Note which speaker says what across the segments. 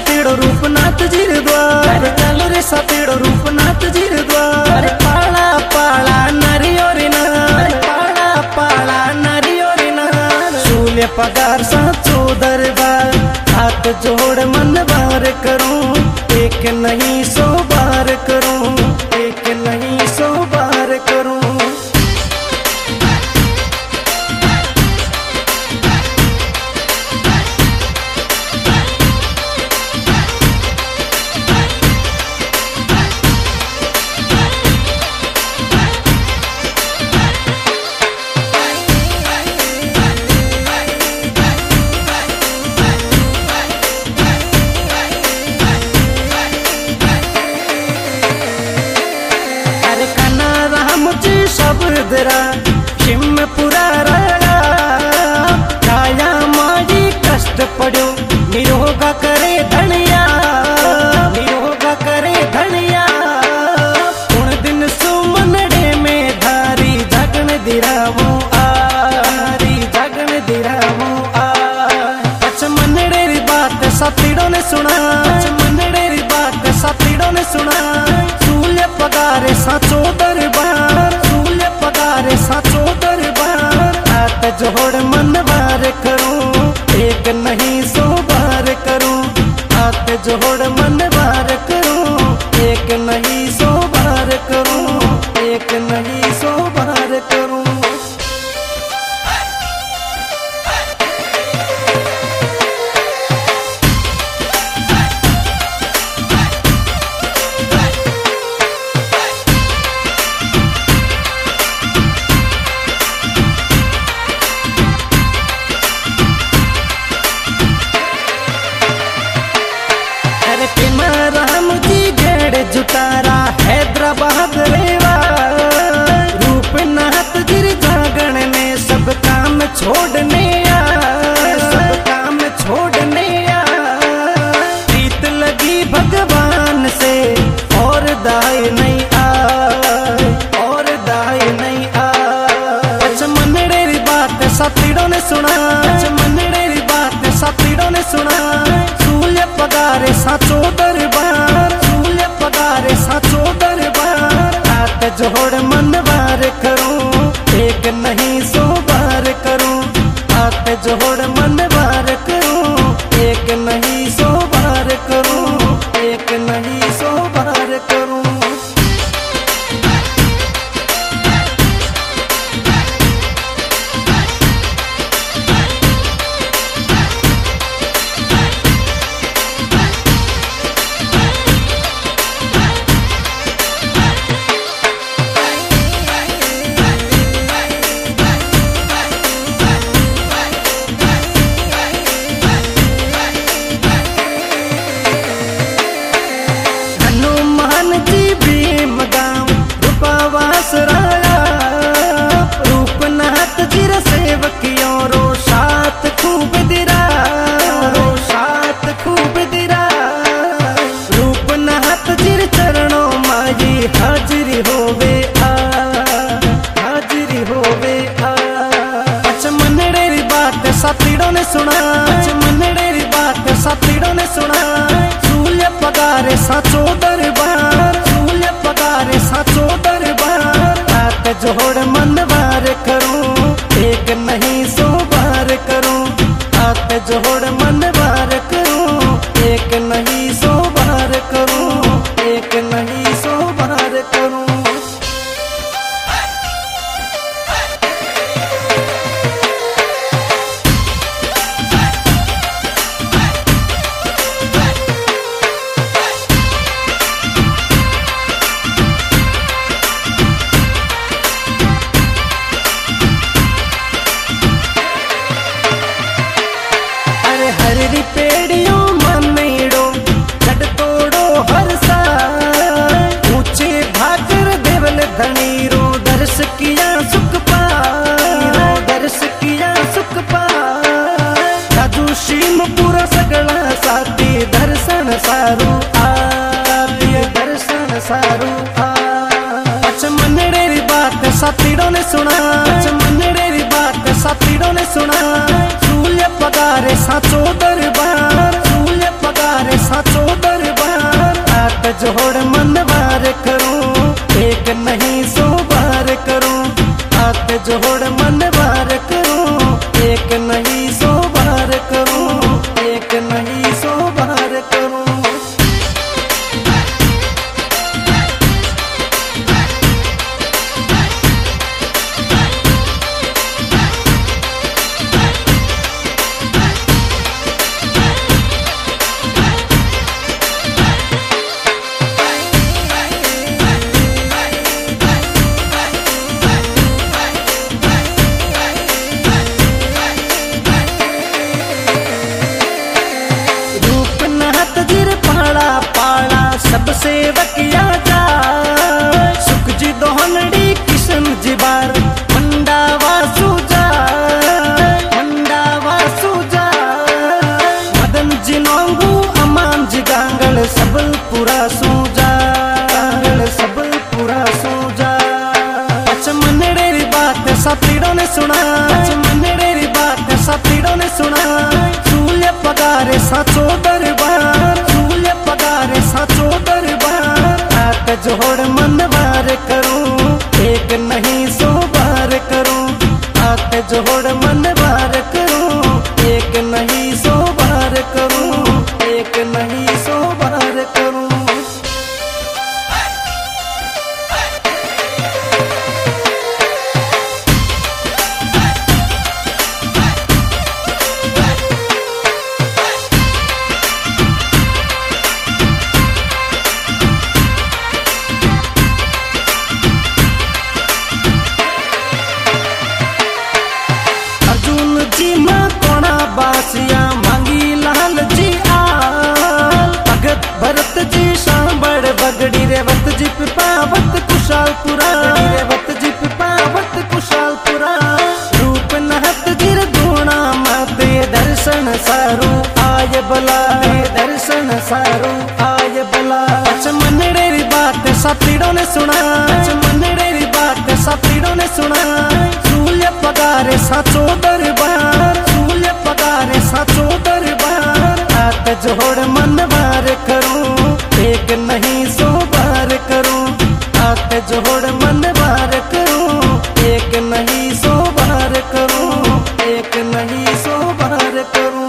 Speaker 1: सातीड़ो रूपनाथ जीर द्वार, चल रे सातीड़ो रूपनाथ जीर द्वार। पाला पाला नरियो रे नार, पाला पाला नरियो रे नार। सूल्य पगार साचो दरबार, हाथ जोड़ मन बार करूं, एक नहीं 100 बार करूं, एक नहीं 100 बार करूं। शिवपुरा राया काया मारी कष्ट पड़ो, निरोगा करे धनिया, निरोगा करे धनिया। उन दिन सुमनड़े में धारी जगन दिरावो आरी, जगन दिरावो आ। पच मनड़े री बात सातीड़ों ने सुना, पच मनड़े री बात सातीड़ों ने सुना। सूल्य पगारे साचो दरबार, सूल्य पगारे साचो दरबार। हाथ जोड़ मन बार करूं, एक नहीं 100 बार करूं। हाथ जोड़ मन बार करूं, एक नहीं 100 बार करूं, एक नहीं 100 बार करूं। जुटारा हैदराबाद रेवा, रूपनाथ गिर जागण ने सब काम छोड़ने आ, सब काम छोड़ने आ। प्रीत लगी भगवान से और दाय नहीं आए, और दाय नहीं आए। पच मनड़े री बात सातीड़ों ने सुना, पच मनड़े री बात सातीड़ों ने सुना। सूल्य पगारे साचो दरबार, पगारे साचो दरबार। हाथ जोड़ मन बार करूं, एक नहीं 100 बार करूं। हाथ जोड़ मन बार करूं, एक नहीं 100 बार करूं, एक नहीं 100 बार करूं। रूपनाथ गिर सेवकियों रो साथ खूब दिरा, रो साथ खूब दिरा। रूपनाथ गिर चरणों माई हाजिरी होवे आ, हाजिरी होवे आ। पच मनड़े री बात सातीड़ों ने सुना, पच मनड़े री बात सातीड़ों ने सुना। सूल्य पगारे साचो दरबार, सूल्य पगारे साचो दरबार। हाथ जोड़ मन बार करूं, एक नहीं 100 बार करूं। हाथ जोड़ मन बार करूं, एक नहीं 100 बार करूं, एक नहीं 100 बार करूं। हरी पेड़ियों मनड़ो छड़ तोड़ो हर साल। ऊंचे भाकर देवल धनीरो दर्श किया सुख पारो, दर्श किया सुख पार। राजू शिवपुरा सगला साथी दर्शन सारू आ, दर्शन सारू आ। पच मनड़े री बात सातीड़ों ने सुना, पच मनड़े री बात सातीड़ों ने सुना। सूल्य पगारे साचो दरबार, सूल्य पगारे साचो दरबार, हाथ जोड़ मन बार करूं, एक नहीं 100 बार करूं, हाथ जोड़ मन बार करूं, एक नहीं 100 बार करूं, एक नहीं 100 बार करूं। सब सेवकिया जाए सुख जी दोहनड़ी किशन जी बार मंडावा सुजाए, मंडावा सुजाए मदन जी नोंगू अमान जी गांगल सबल पूरा सुजाए, सबल पूरा सुजाए। अच्छा मनड़े री बात साथीड़ों ने सुना, अच्छा मनड़े री बात साथीड़ों ने सुना, सूल्य पगारे साचो दरबार, सूल्य पगारे साचो दरबार, हाथ जोड़ मन बार करूं, एक नहीं 100 बार करूं, हाथ जोड़ मन बार करूं, एक नहीं 100 बार करूं, एक नहीं 100 बार करूं। जी मां कोणा बासिया मांगी लाल जी आल, भगत भरत जी सांबड़ बगड़ी रेवत जी पिपावत कुशालपुरा, रेवत जी पिपावत कुशालपुरा, रूप नहत जिर गुणा माते दर्शन सारू आय बला, दर्शन सारू आय बला। अच्छा मनड़े री बात साथीड़ों ने सुना, अच्छा मनड़े री बात साथीड़ों ने सुना, सूल्य पगारे साचो दरबार, सूल्य पगारे साचो दरबार, हाथ जोड़ मन बार करूं, एक नहीं 100 बार करूं, हाथ जोड़ मन बार करूं, एक नहीं 100 बार करूं, एक नहीं 100 बार करूं।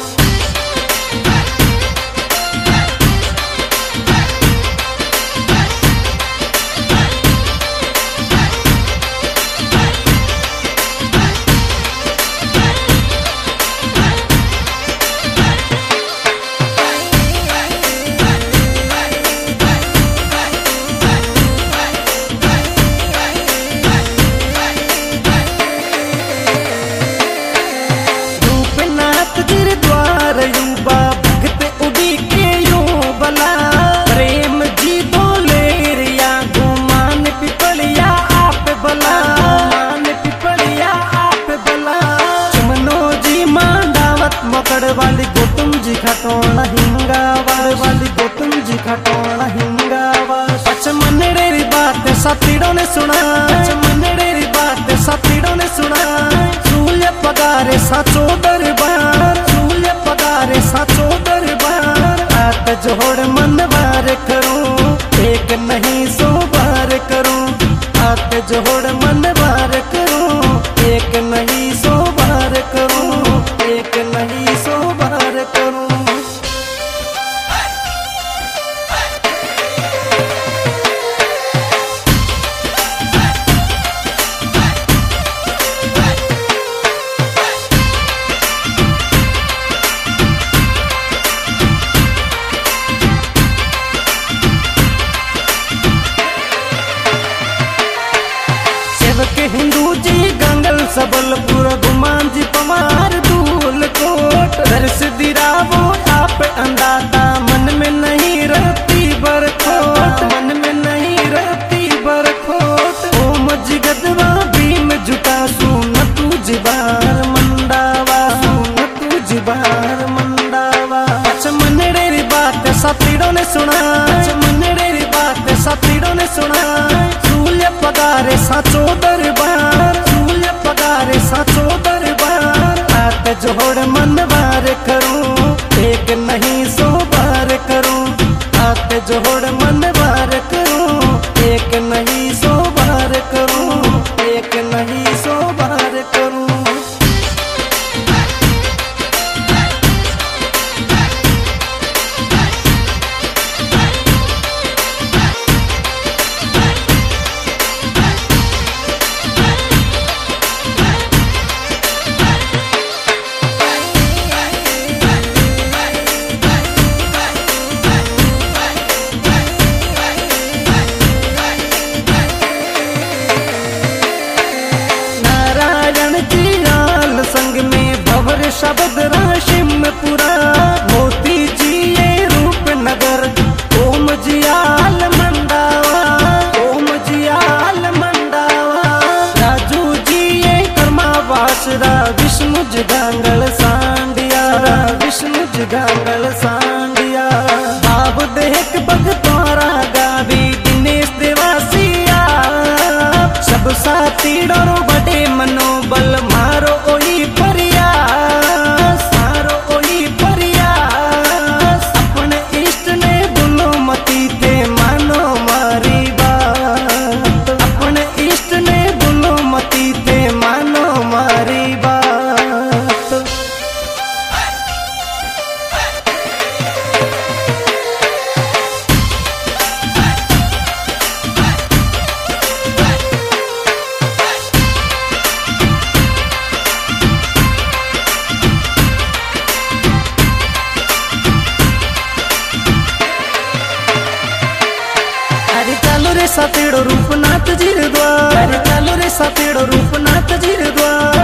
Speaker 1: वाली गौतम जी खटोना हिंगावार, वाली गौतम जी खटोना हिंगावार। अच्छा मनड़े री बात साथीड़ों ने सुना, अच्छा मनड़े री बात साथीड़ों ने सुना, सूल्य पगारे साचो दरबार, सूल्य पगारे साचो दरबार, हाथ जोड़ मन बार करूं, एक नहीं 100 बार करूं, हाथ जोड़ मन बार करूं, एक नहीं 100 बार करूं, एक नहीं 100 बार करूं। सेवक हिंदू जी गंगल सबलपुर गुमान जी पवार दूल कोट, दर्श दिरावो आप अंदाता मन में नहीं रहती बरखोट, मन में नहीं रहती बरखोट। ओम जिगदवा भीम जुटा सुन तू जिबार मंडावा, सुन तू जिबार मंडावा। अच्छा मनड़े री बात साथीड़ों ने सुना, अच्छा मनड़े री बात साथीड़ों ने सुना, सूल्य पगारे साचो दरबार, सूल्य पगारे साचो दरबार, हाथ जोड़ मन बार करूं, एक नहीं 100 बार शब्द राशिमपुरा मोती जी ये रूपनगर ओम जियाल मंडावा ओम जियाल मंडावा राजू जी ये कर्मावासरा विष्णु जगांगल सांडिया विष्णु जगांगल सांडिया बाब देख भगतौरा गावी दिनेश देवासिया सब साथी डरो बड़े मनोबल मारो ओई प्रयास मारो ओई प्रयास अपने इष्ट ने बोलो मती ते मानो मारी बात अपने इष्ट ने बोलो मती ते मानो मारी बात। सातेड़ो रूपनाथ जी द्वार, चालो रे सातेड़ो रूपनाथ जी द्वार।